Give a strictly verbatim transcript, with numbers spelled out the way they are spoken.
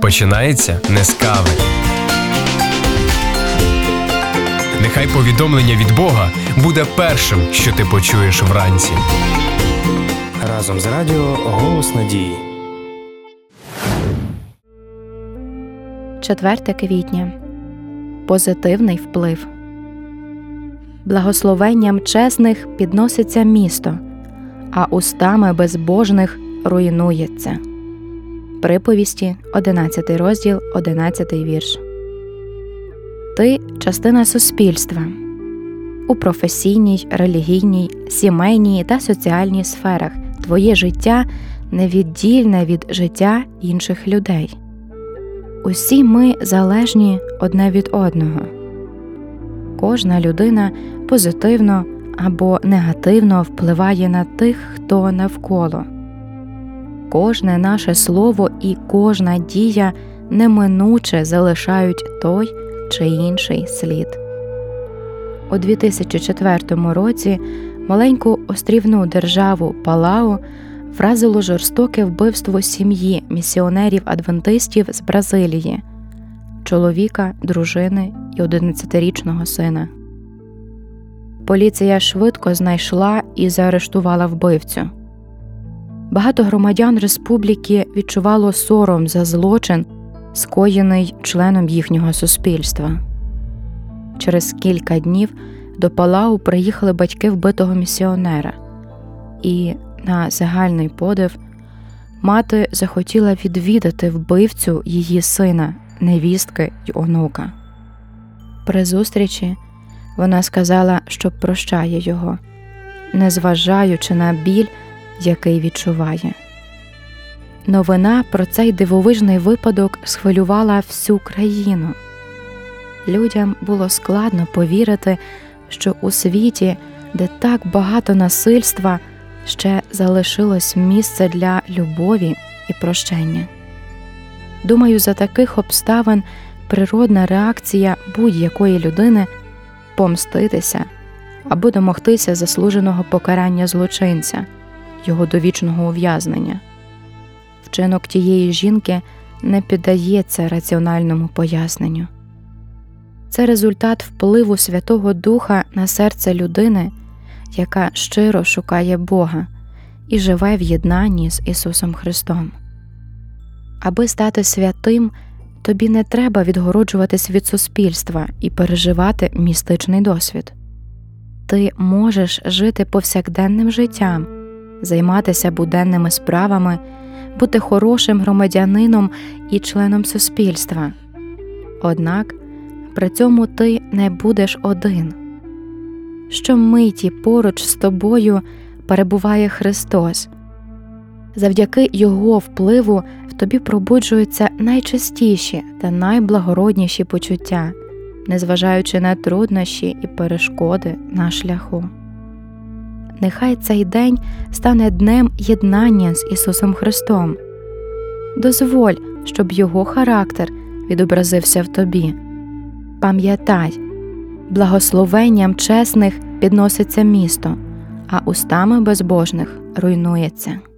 починається не з кави. Нехай повідомлення від Бога буде першим, що ти почуєш вранці. Разом з радіо «Голос надії». четверте квітня. Позитивний вплив. Благословенням чесних підноситься місто, а устами безбожних руйнується. Приповісті, одинадцятий розділ, одинадцятий вірш. Ти – частина суспільства. У професійній, релігійній, сімейній та соціальній сферах твоє життя невіддільне від життя інших людей. Усі ми залежні одне від одного. Кожна людина позитивно або негативно впливає на тих, хто навколо. Кожне наше слово і кожна дія неминуче залишають той чи інший слід. У дві тисячі четвертому році маленьку острівну державу Палау вразило жорстоке вбивство сім'ї місіонерів-адвентистів з Бразилії – чоловіка, дружини і одинадцятирічного сина. Поліція швидко знайшла і заарештувала вбивцю. Багато громадян республіки відчувало сором за злочин, скоєний членом їхнього суспільства. Через кілька днів до Палау приїхали батьки вбитого місіонера. І, на загальний подив, мати захотіла відвідати вбивцю її сина, невістки й онука. При зустрічі вона сказала, що прощає його, незважаючи на біль, який відчуває. Новина про цей дивовижний випадок схвилювала всю країну. Людям було складно повірити, що у світі, де так багато насильства, ще залишилось місце для любові і прощення. Думаю, за таких обставин природна реакція будь-якої людини – помститися або домогтися заслуженого покарання злочинця, його довічного ув'язнення. Вчинок тієї жінки не піддається раціональному поясненню. Це результат впливу Святого Духа на серце людини, яка щиро шукає Бога і живе в єднанні з Ісусом Христом. Аби стати святим, тобі не треба відгороджуватись від суспільства і переживати містичний досвід. Ти можеш жити повсякденним життям, займатися буденними справами, бути хорошим громадянином і членом суспільства. Однак при цьому ти не будеш один. Щомиті поруч з тобою перебуває Христос. Завдяки Його впливу в тобі пробуджуються найчистіші та найблагородніші почуття, незважаючи на труднощі і перешкоди на шляху. Нехай цей день стане днем єднання з Ісусом Христом. Дозволь, щоб Його характер відобразився в тобі. Пам'ятай, благословенням чесних підноситься місто, а устами безбожних руйнується.